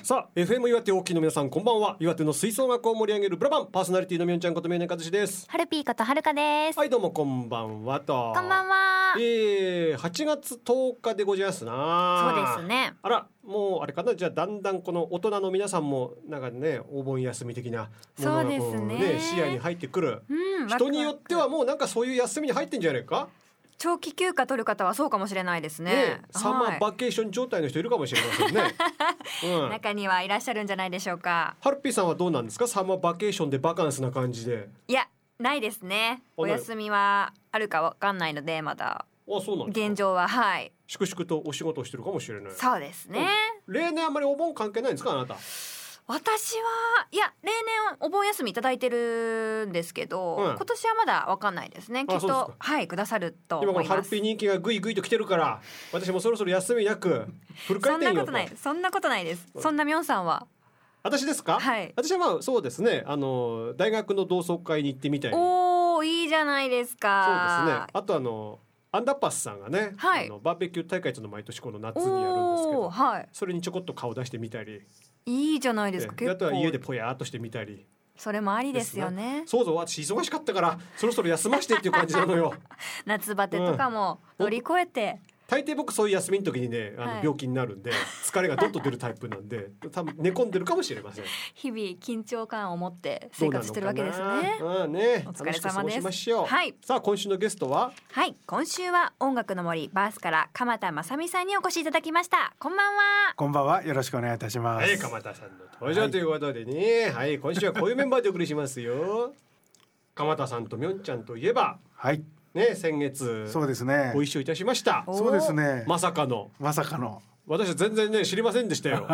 さあ FM 岩手お聞きの皆さんこんばんは。岩手の吹奏楽を盛り上げるブラバンパーソナリティのみょんちゃんことみょんねかずしです。 はるぴーことはるかです。 はいどうもこんばんはと。 こんばんは。 8月10日でございますな。 そうですね。 あらもうあれかな。じゃあだんだんこの大人の皆さんもなんかねお盆休み的なものがそうですね視野に入ってくる、 うん、 人によってはもうなんかそういう休みに入ってんじゃないか。 長期休暇取る方はそうかもしれないですね。 ねサマーバケーション状態の人いるかもしれませんね、 中にはいらっしゃるんじゃないでしょうか。 ハルピーさんはどうなんですか。サマーバケーションでバカンスな感じで。 いやないですね。お休みはあるかわかんないのでまだそうなんですか。 現状ははい粛々とお仕事をしてるかもしれない。 そうですね。 例年あんまりお盆関係ないんですかあなた。 私はいや例年お盆休みいただいてるんですけど、今年はまだわかんないですね。きっとはいくださると思います。 今このハルピー人気がぐいぐいと来てるから私もそろそろ休みなくフル回転よと。 そんなことないそんなことないです。そんなみょんさんは。 私ですか。 はい。 私はまあそうですね大学の同窓会に行ってみたり。 おーいいじゃないですか。 そうですね。あとアンダーパスさんがね、 はい、 バーベキュー大会というの毎年この夏にやるんですけど、 はい、 それにちょこっと顔出してみたり。 いいじゃないですか。結構あとは家でぽやーっとしてみたり。 それもありですよね。 そうぞ私忙しかったからそろそろ休ましてっていう感じなのよ夏バテとかも乗り越えて、 大抵僕そういう休みの時にね病気になるんで疲れがどっと出るタイプなんで多分寝込んでるかもしれません。 日々緊張感を持って生活してるわけですね。 ねお疲れ様です。 楽しく過ごしましょう。 はい。 さあ今週のゲストははい今週は音楽の森バースから鎌田正美さんにお越しいただきました。こんばんは。 こんばんはよろしくお願いいたします。 はい鎌田さんの登場ということでね、はい、今週はこういうメンバーでお送りしますよ鎌田さんとみょんちゃんといえばはいね先月そうですねご一緒いたしました。 そうですねまさかの私は全然ね知りませんでしたよ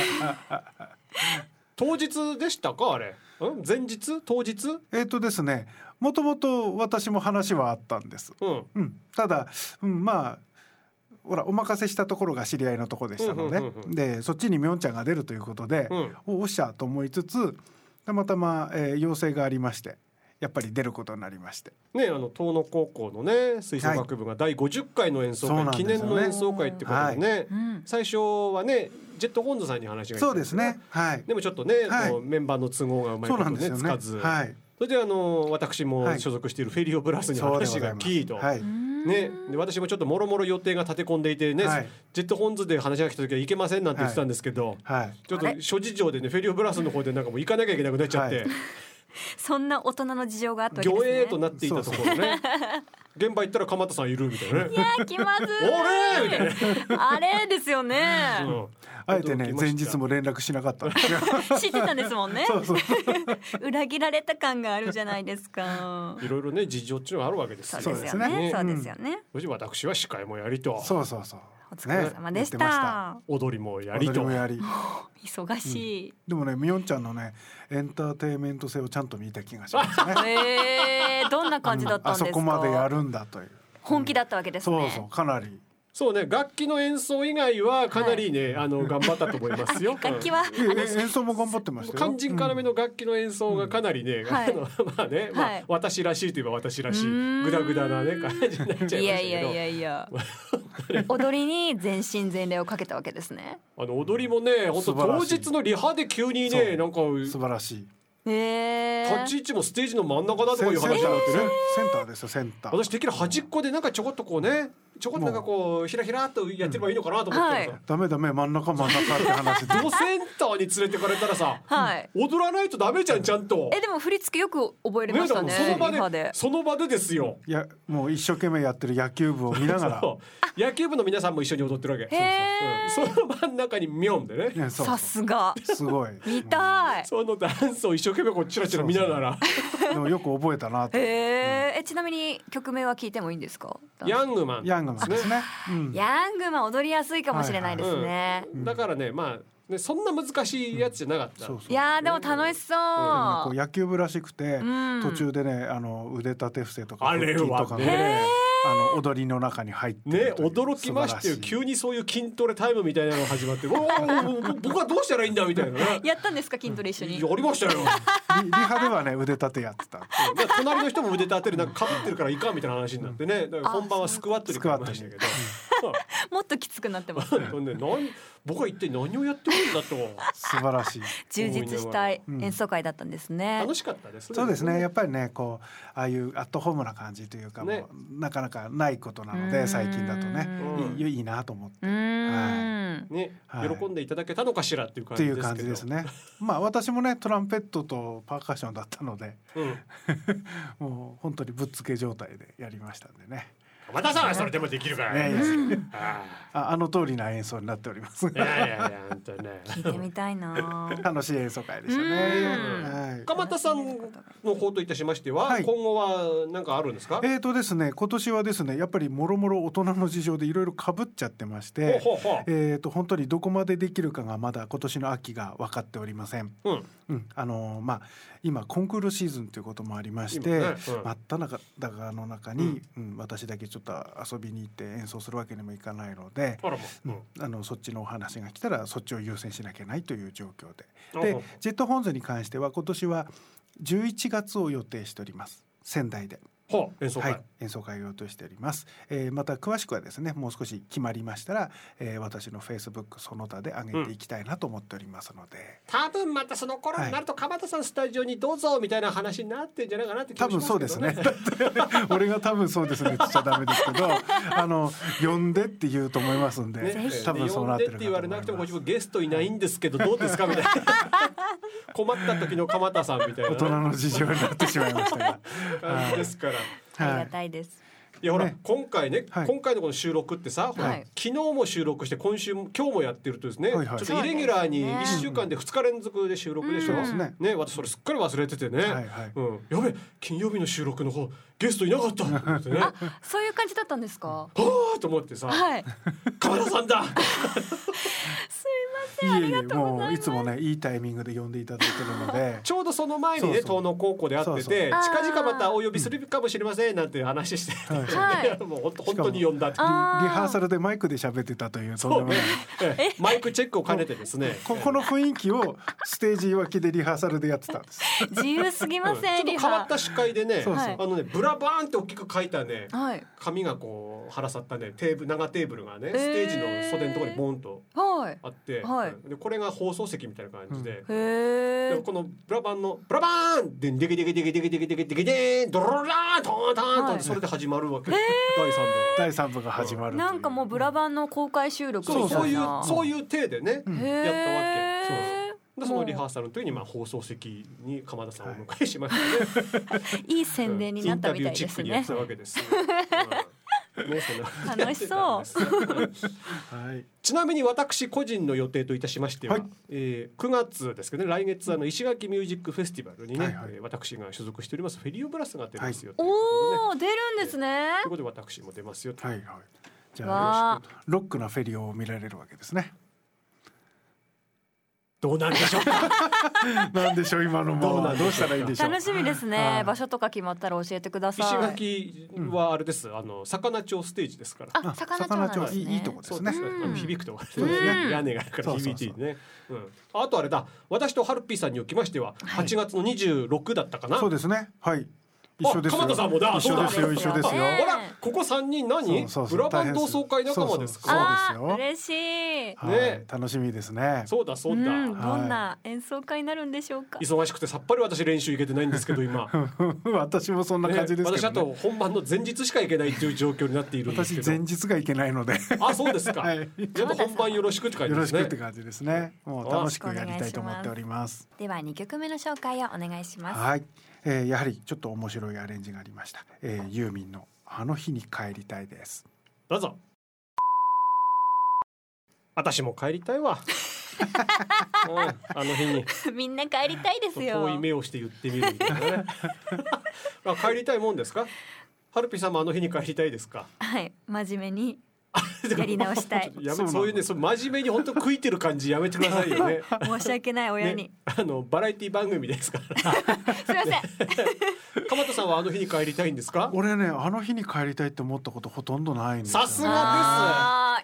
当日でしたかあれ。前日当日ですねもともと私も話はあったんです、ただ、まあほらお任せしたところが知り合いのところでしたので、でそっちにみょんちゃんが出るということで、おっしゃと思いつつたまたま、要請がありましてやっぱり出ることになりましてね。 遠野高校のね吹奏楽部が第50回の演奏会、記念の演奏会ってことでね、最初はねジェットホンズさんに話がいったんですね。そうですね、でもちょっとね、メンバーの都合がうまいことねつかず、それで私も所属しているフェリオブラスに話がキーと、ね、で私もちょっともろもろ予定が立て込んでいてね、ジェットホンズで話が来た時は行けませんなんて言ってたんですけど、ちょっと諸事情でねフェリオブラスの方でなんかもう行かなきゃいけなくなっちゃって、 そんな大人の事情があったわけですね。 魚影となっていたところね現場行ったら鎌田さんいるみたいなね。 いや気まずいあれみたいなあれですよね、 あえてね前日も連絡しなかった知ってたんですもんね。 そう裏切られた感があるじゃないですか。 いろいろね事情っていうのがあるわけですよ。 そうですよね。そうですよね。 そして私は司会もやりと。 そうお疲れ様でした。 踊りもやりと。 忙しい。 でもねみょんちゃんのねエンターテインメント性をちゃんと見た気がしますねどんな感じだったんですか。 あそこまでやるんだという本気だったわけですね。 そうかなり。 そうね楽器の演奏以外はかなりね、頑張ったと思いますよ。 楽器は演奏も頑張ってましたよ。 肝心要の楽器の演奏がかなりね、まあね、私らしいといえば私らしいグダグダなね感じになっちゃいましたけど。 いや踊りに全身全霊をかけたわけですね。 踊りもね本当当日のリハで急にねなんか素晴らしい。 立ち位置もステージの真ん中だとかいう話になってね。 センターですよセンター。 私的に端っこでなんかちょこっとこうねちょこっとなんかこうひらひらっとやってればいいのかなと思ってダメ真ん中って話でドセンターに連れてかれたらさ、踊らないとダメじゃんちゃんと。 でも振り付けよく覚えれましたね。 その場でですよ。 いやもう一生懸命やってる野球部を見ながら野球部の皆さんも一緒に踊ってるわけ。その真ん中にミョンでね。 さすがすごい見たい。 そのダンスを一生懸命こうチラチラ見ながらでもよく覚えたなと。 ちなみに曲名は聞いてもいいんですか。 ヤングマンですね。 ヤングマン踊りやすいかもしれないですね。 だからねねそんな難しいやつじゃなかった。 いやでも楽しそう。 野球部らしくて途中でね腕立て伏せとかあれはね踊りの中に入ってね驚きましたよ。急にそういう筋トレタイムみたいなのが始まって僕はどうしたらいいんだみたいなね。 やったんですか筋トレ一緒に。 やりましたよ。 リハではね腕立てやってた。 隣の人も腕立てるなんか被ってるからいかんみたいな話になってね。本番はスクワットでやりましたけどもっときつくなってます。 僕は一体何をやってるんだと。 素晴らしい。 充実した演奏会だったんですね。 楽しかったです。 そうですね。やっぱりね、こうああいうアットホームな感じというか、もうなかなかないことなので、最近だとね、いいなと思って。 ね、喜んでいただけたのかしらっていう感じですけど。 っていう感じですね。まあ私もね、トランペットとパーカッションだったので、もう本当にぶっつけ状態でやりましたんでね。 またさ、それでもできるからね。 あの通りな演奏になっております。 いや本当ね。 聞いてみたいな。 楽しい演奏会でしたね。 鎌田さんの方といたしましては、今後は何かあるんですか？ ですね、今年はですね、やっぱりもろもろ大人の事情でいろいろ被っちゃってまして、本当にどこまでできるかがまだ今年の秋が分かっておりません。まあ今コンクールシーズンということもありまして、真っ只中の中に私だけちょっと遊びに行って演奏するわけにもいかないので、そっちのお話が来たらそっちを優先しなきゃいけないという状況で、ジェットホーンズに関しては今年は11月を予定しております。仙台で演奏会を予定しております。また詳しくはですね、もう少し決まりましたら、私のフェイスブックその他で上げていきたいなと思っておりますので、 多分またその頃になると鎌田さんスタジオにどうぞみたいな話になってんじゃないかなって気がしますけどね。多分そうですね。俺が多分そうですねって言っちゃダメですけど、呼んでって言うと思いますんで、多分そうなってるかと思います。呼んでって言われなくても自分ゲストいないんですけどどうですかみたいな。困った時の鎌田さんみたいな、 大人の事情になってしまいましたが感じですから。 ありがたいです。 いやほら、今回のこの収録ってさ、昨日も収録して今日もやってるとですね、ちょっとイレギュラーに1週間で2日連続で収録でしょ。ね、私それすっかり忘れててね、やべ金曜日の収録の方ゲストいなかったってね。 そういう感じだったんですか。 はあと思ってさ、鎌田さんだ。 すいません、ありがとうございます。 もういつもねいいタイミングで呼んでいただいてるので、 ちょうどその前にね東野高校で会ってて、近々またお呼びするかもしれませんなんて話して、もう本当に呼んだって。リハーサルでマイクで喋ってたという、とんでもないマイクチェックを兼ねてですね、 この雰囲気をステージ脇でリハーサルでやってたんです。 自由すぎません。 ちょっと変わった司会でね、ブラバーンって大きく書いたね、紙がこう腹さったね長テーブルがね、ステージの袖のところにボンとあって、でこれが放送席みたいな感じで、でこのブラバーンでデキデキデキデキデキデキデキデーンドロラーントーンターンとそれで始まるわけ。 第3部が始まる。 なんかもうブラバンの公開収録みたいな、 そういう体でねやったわけ。でそのリハーサルの時に放送席に鎌田さんをお迎えしましたね。 いい宣伝になったみたいですね。インタビューチックにやったわけです。楽しそう。 ちなみに私個人の予定といたしましては、9月ですけどね、来月石垣ミュージックフェスティバルにね、私が所属しておりますフェリオブラスが出ますよ。 おお、出るんですね。 ということで私も出ますよ。 じゃあロックなフェリオを見られるわけですね。 どうなんでしょうか。 なんでしょう今のものどうしたらいいでしょう。 楽しみですね。場所とか決まったら教えてください。 石垣はあれです。魚町ステージですから。 魚町いいとこですね。 響くとこですね。屋根があるから響いてね。あとあれだ。私とハルピーさんにおきましては8月の26だったかな。 そうですね。はい。一緒ですよ。 鎌田さんもだ。 一緒ですよ。一緒ですよ。 ほら、ここ3人何？ブラバン同窓会仲間ですか。そうですよ。 嬉しい。 ね、楽しみですね。 そうだそうだ。どんな演奏会になるんでしょうか。 忙しくてさっぱり私練習行けてないんですけど今。 私もそんな感じですけどね。 私あと本番の前日しか行けないという状況になっているんですけど。 私前日が行けないので。 あ、そうですか。やっぱ本番よろしくって感じですね。 よろしくって感じですね。もう楽しくやりたいと思っております。 では2曲目の紹介をお願いします。 はい。やはりちょっと面白いアレンジがありました。ユーミンのあの日に帰りたいです。 どうぞ。私も帰りたいわ。あの日に。 みんな帰りたいですよ。 遠い目をして言ってみるみたいなね。帰りたいもんですか。ハルピさんもあの日に帰りたいですか。 はい、真面目にやり直したい。 そういうね、真面目に本当食いてる感じやめてくださいよね。 申し訳ない親に。 バラエティ番組ですから。 すいません。 鎌田さんはあの日に帰りたいんですか。 俺ね、あの日に帰りたいって思ったことほとんどないんですよ。 さすが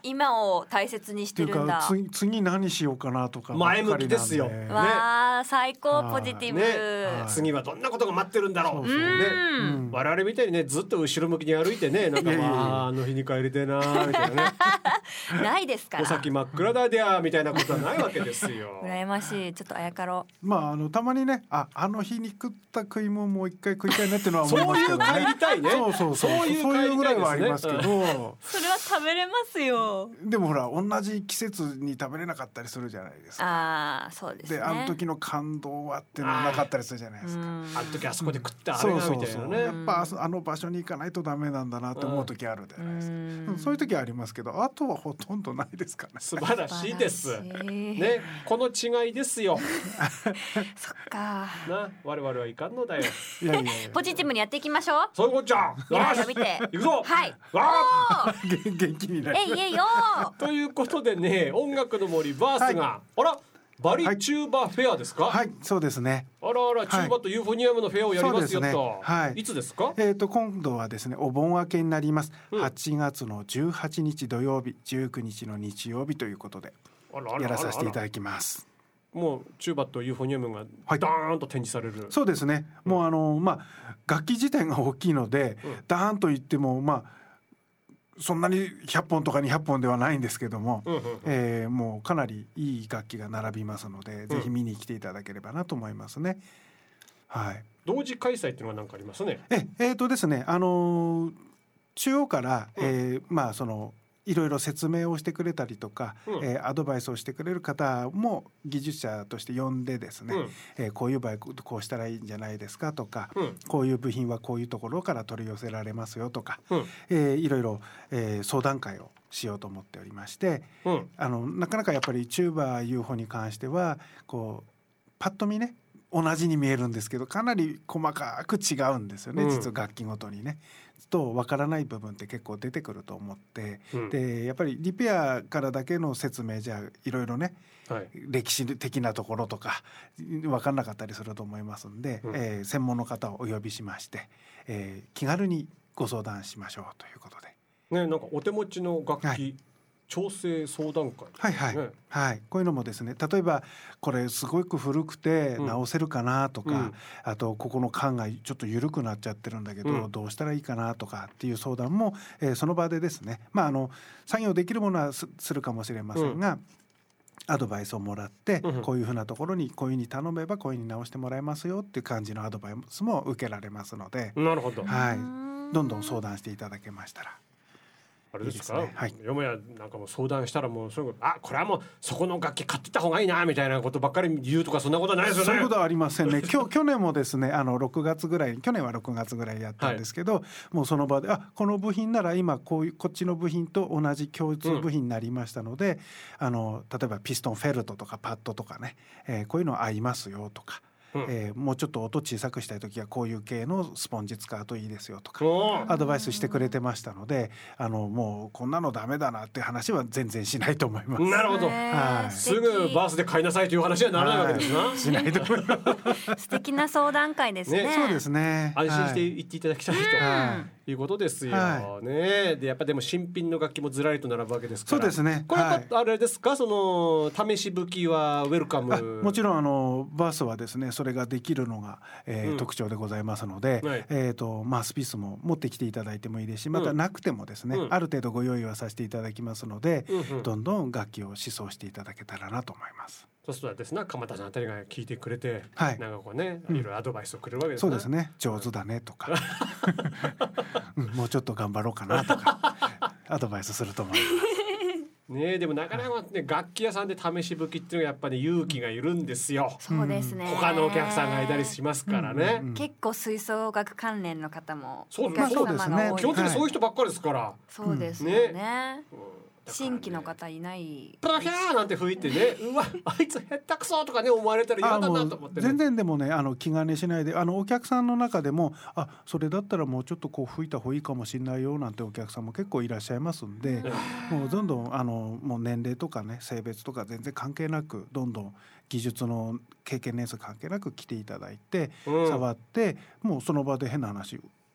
今を大切にしてるんだ。 次何しようかなとか前向きですよ、 わあ最高ポジティブ、 次はどんなことが待ってるんだろう。我々みたいにねずっと後ろ向きに歩いてね、なんかあの日に帰りてえなみたいなねないですから。 お先真っ暗だでゃみたいなことはないわけですよ羨ましい。ちょっとあやかろう。たまにね、あの日に食った食い物もう一回食いたいなっていうのは思いますけどね。 そういう帰りたいね。そういうぐらいはありますけどそれは食べれますよ。 でもほら同じ季節に食べれなかったりするじゃないですか。 そうですね。 であの時の感動はっていうのはなかったりするじゃないですか。 あの時あそこで食ったあれがみたいなね。 やっぱあの場所に行かないとダメなんだなって思う時あるじゃないですか。そういう時はありますけど、あとはほとんどないですからね。 素晴らしいですね。この違いですよそっかな、我々はいかんのだよ。 いやポジティブにやっていきましょう。 そういうこっちゃ。 よし見て行くぞ。 はい。 わー元気になる。 えいよということでね、音楽の森バースが、あらバリチューバフェアですか。 はい、そうですね。 あらあら、チューバとユーフォニアムのフェアをやりますよと。いつですか。 今度はですね、お盆明けになります。8月の18日土曜日、19日の日曜日ということでやらさせていただきます。 もうチューバとユーフォニアムがダーンと展示される。 そうですね。もう楽器自体が大きいので、ダーンと言ってもそんなに100本とか200本ではないんですけども、もうかなりいい楽器が並びますので、ぜひ見に来ていただければなと思いますね。はい。 同時開催っていうのは何かありますね。 ですね、中央から、いろいろ説明をしてくれたりとか、アドバイスをしてくれる方も技術者として呼んでですね、こういう場合こうしたらいいんじゃないですかとか、こういう部品はこういうところから取り寄せられますよとか、いろいろ、相談会をしようと思っておりまして、なかなかやっぱりチューバー UFO に関してはこうパッと見ね同じに見えるんですけど、かなり細かく違うんですよね、実は楽器ごとにね。と分からない部分って結構出てくると思って、でやっぱりリペアからだけの説明じゃいろいろね、歴史的なところとか分からなかったりすると思いますんで、専門の方をお呼びしまして、気軽にご相談しましょうということで、 なんかお手持ちの楽器、調整相談会、 こういうのもですね、例えばこれすごく古くて直せるかなとか、あとここの管がちょっと緩くなっちゃってるんだけど、どうしたらいいかなとかっていう相談も、その場でですね、作業できるものはするかもしれませんが、アドバイスをもらって、こういうふうなところにこういうふうに頼めばこういうふうに直してもらえますよっていう感じのアドバイスも受けられますので、 なるほど、 どんどん相談していただけましたら。 あれですか、よもやなんかもう相談したらもうこれはもうそこの楽器買ってた方がいいなみたいなことばっかり言うとか、そんなことないですよね。 そういうことはありませんね。去年もですね、6月ぐらい、去年は6月ぐらいやったんですけど、もうその場でこの部品なら今こっちの部品と同じ共通部品になりましたので、例えばピストンフェルトとかパッドとかね、こういうの合いますよとか、もうちょっと音小さくしたい時はこういう系のスポンジ使うといいですよとかアドバイスしてくれてましたので、もうこんなのダメだなっていう話は全然しないと思います。 なるほど、すぐバースで買いなさいという話にはならないわけですな、 しないと思います素敵な相談会ですね。 そうですね、 安心して言っていただきたいということですよね。でやっぱでも新品の楽器もずらりと並ぶわけですから。 そうですね。 これはあれですか、その試し吹きはウェルカム。 もちろんバースはですね、それができるのが、特徴でございますので、マウスピースも持ってきていただいてもいいですし、またなくてもですね、ある程度ご用意はさせていただきますので、どんどん楽器を試奏していただけたらなと思います。 そうするとですね、鎌田さんあたりが聞いてくれて、なんかこうね、いろいろアドバイスをくれるわけですね。 そうですね、上手だねとかもうちょっと頑張ろうかなとかアドバイスすると思いますね。でもなかなかね、楽器屋さんで試し吹きっていうのはやっぱり勇気がいるんですよ。 そうですね。 他のお客さんがいたりしますからね。 結構吹奏楽関連の方もお客様が多い。基本的にそういう人ばっかりですから。 そうですよね。新規の方いない。 プラヒャーなんて吹いてね、うわあいつ下手くそとかね思われたら嫌だなと思って、 全然でもね、気兼ねしないで、お客さんの中でもそれだったらもうちょっとこう吹いた方がいいかもしれないよなんてお客さんも結構いらっしゃいますんで、もうどんどんもう年齢とかね性別とか全然関係なく、どんどん技術の経験年数関係なく来ていただいて、触って、もうその場で変な話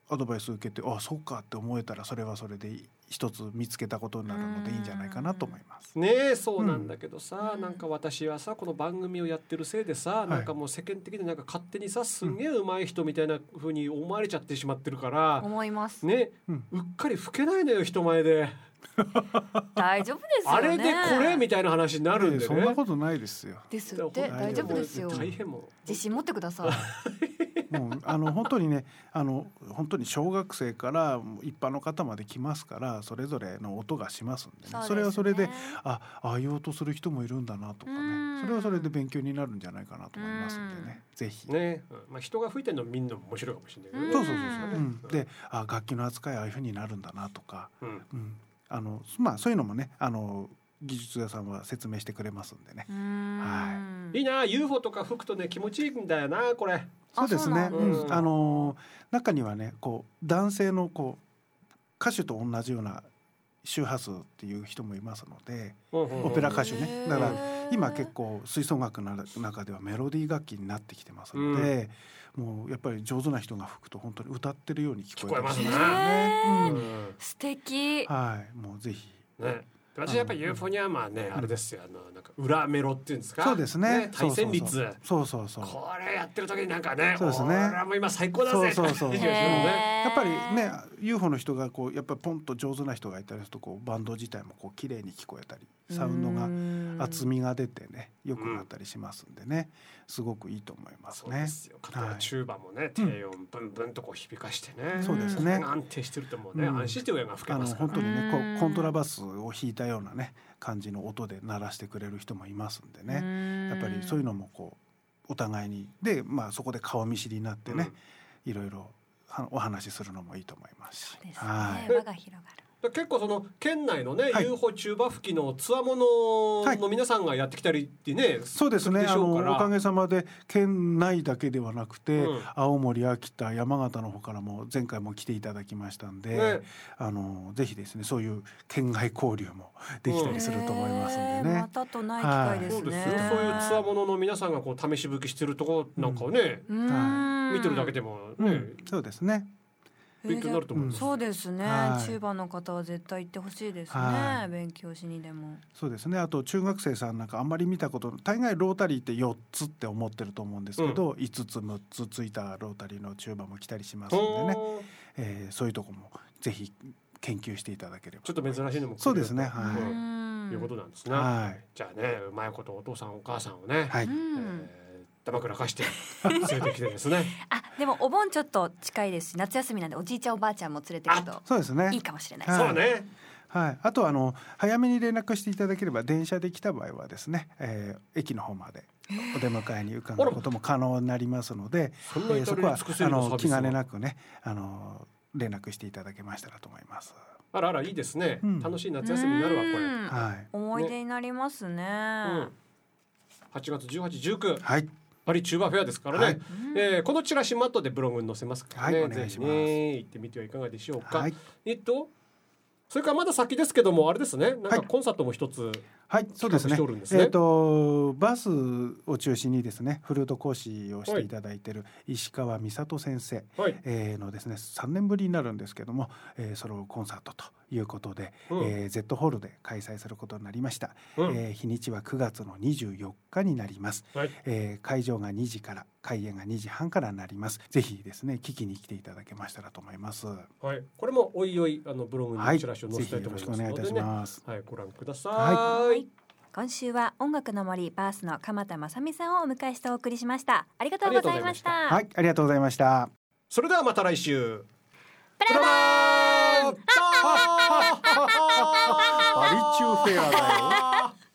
アドバイスを受けてそうかって思えたらそれはそれで一つ見つけたことになるのでいいんじゃないかなと思いますね。そうなんだけどさ、なんか私はさこの番組をやってるせいでさ、なんかもう世間的になんか勝手にさすんげえ上手い人みたいな風に思われちゃってしまってるから思いますね、うっかり老けないのよ人前で大丈夫ですよね。 あれでこれみたいな話になるんでね。 そんなことないですよ。 ですって大丈夫ですよ。 大変も自信持ってください。 もう本当にね本当に小学生から一般の方まで来ますからそれぞれの音がしますんでね。それはそれでああいう音する人もいるんだなとかね、それはそれで勉強になるんじゃないかなと思いますんでね、ぜひね、 人が吹いてるの見るのも面白いかもしれないけどね。そうで楽器の扱いああいう風になるんだなとか、そういうのもね技術屋さんは説明してくれますんでね。 いいな UFO とか吹くとね気持ちいいんだよなこれ。 そうですね。中にはねこう男性のこう歌手と同じような周波数っていう人もいますので、オペラ歌手ね。だから今結構吹奏楽の中ではメロディー楽器になってきてますので、もうやっぱり上手な人が吹くと本当に歌ってるように聞こえますね。 素敵。 もうぜひ。 私やっぱりユーフォニアはねあれですよなんか裏メロっていうんですか。 そうですね。 対旋律。 そう。 これやってる時になんかね。 そうですね。 俺はもう今最高だぜ。そう。やっぱりね UFO の人がこうやっぱりポンと上手な人がいたりするとこうバンド自体もこう綺麗に聞こえたりサウンドが厚みが出てね良くなったりしますんでね、すごくいいと思いますね。そうですよ。チューバもね低音ブンブンとこう響かしてね。そうですね。安定してるともうね安心して上が吹けますから。 本当にねこうコントラバスを弾いたようなね感じの音で鳴らしてくれる人もいますんでね。やっぱりそういうのもこうお互いにでそこで顔見知りになってね、いろいろお話しするのもいいと思いますし。 そうですね。輪が広がる。 結構その県内のね、UFO チューバ吹きのつわものの皆さんがやってきたりってね、 そうですね。おかげさまで県内だけではなくて、青森、秋田、山形の方からも前回も来ていただきましたんで、ぜひですねそういう県外交流もできたりすると思いますんでね。 またとない機会ですね。 そういうつわものの皆さんがこう試し吹きしてるところなんかをね、見てるだけでもね、 そうですね。 勉強になると思います。 そうですね。中盤の方は絶対行ってほしいですね。勉強しにでも。 そうですね。あと中学生さんなんかあんまり見たこと大概ロータリーって4つって思ってると思うんですけど、5つ6つついたロータリーの中盤も来たりしますんでね、そういうとこもぜひ研究していただければ。 ちょっと珍しいのもそうですね。 いうことなんですね。じゃあねうまいことお父さんお母さんをね。枕貸して連れてきてですね。 でもお盆ちょっと近いですし夏休みなんでおじいちゃんおばあちゃんも連れてくるとそうですねいいかもしれない。 そうね。 あと早めに連絡していただければ電車で来た場合はですね、駅の方までお出迎えに伺うことも可能になりますので、そこは気兼ねなくね連絡していただけましたらと思います。 あらいいですね。楽しい夏休みになるわこれ。思い出になりますね。 8月18、19。 はい。 パリチューバーフェアですからね。このチラシも後でブログに載せますからね。ぜひね行ってみてはいかがでしょうか。それからまだ先ですけどもあれですね。なんかコンサートも一つ。 そうですね。バスを中心にですねフルート講師をしていただいている石川美里先生のですね3年ぶりになるんですけどもソロコンサートということで、Z ホールで開催することになりました。日にちは9月の24日になります。会場が2時から開演が2時半からになります。ぜひですね聞きに来ていただけましたらと思います。 これもおいおいブログにチラシを載せたいと思いますのでね。 よろしくお願いいたします。 ご覧ください。 今週は音楽の森バースの鎌田正美さんをお迎えしてお送りしました。ありがとうございました。 ありがとうございました。 それではまた来週。 バラバーンバリチューフェアだよ。